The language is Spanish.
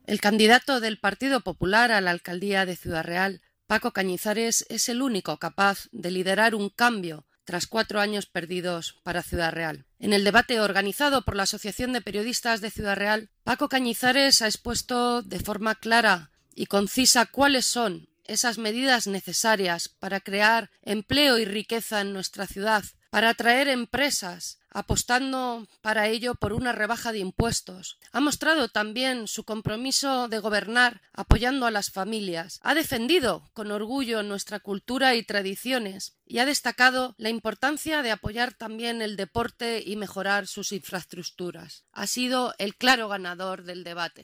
El candidato del Partido Popular a la alcaldía de Ciudad Real, Paco Cañizares, es el único capaz de liderar un cambio tras 4 años perdidos para Ciudad Real. En el debate organizado por la Asociación de Periodistas de Ciudad Real, Paco Cañizares ha expuesto de forma clara y concisa cuáles son esas medidas necesarias para crear empleo y riqueza en nuestra ciudad, para atraer empresas, apostando para ello por una rebaja de impuestos. Ha mostrado también su compromiso de gobernar apoyando a las familias. Ha defendido con orgullo nuestra cultura y tradiciones y ha destacado la importancia de apoyar también el deporte y mejorar sus infraestructuras. Ha sido el claro ganador del debate.